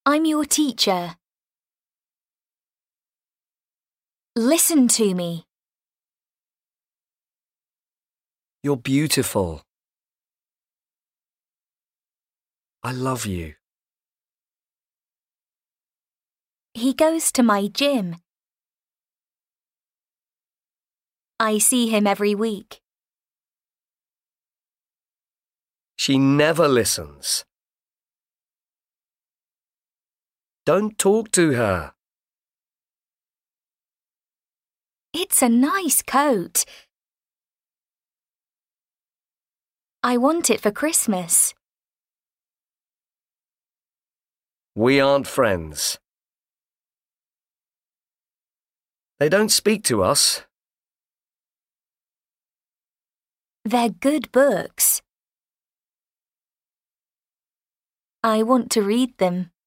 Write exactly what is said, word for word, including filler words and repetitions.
I'm your teacher. Listen to me. You're beautiful. I love you. He goes to my gym. I see him every week. She never listens. Don't talk to her. It's a nice coat. I want it for Christmas. We aren't friends. They don't speak to us. They're good books. I want to read them.